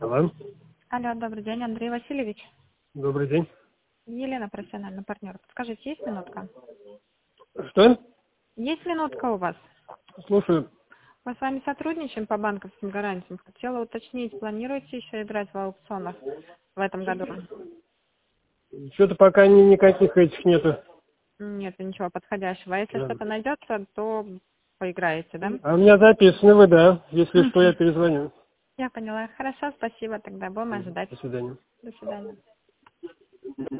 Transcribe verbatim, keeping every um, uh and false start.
Алло. Алло, добрый день, Андрей Васильевич. Добрый день. Елена, профессиональный партнер. Подскажите, есть минутка? Что? Есть минутка у вас? Слушаю. Мы с вами сотрудничаем по банковским гарантиям. Хотела уточнить, планируете еще играть в аукционах в этом году? Что-то пока ни, никаких этих нету. Нет, ничего подходящего. А если Да. что-то найдется, то поиграете, да? А у меня записаны вы, да. Если что, я перезвоню. Я поняла. Хорошо, спасибо. Тогда будем ожидать. До свидания. До свидания.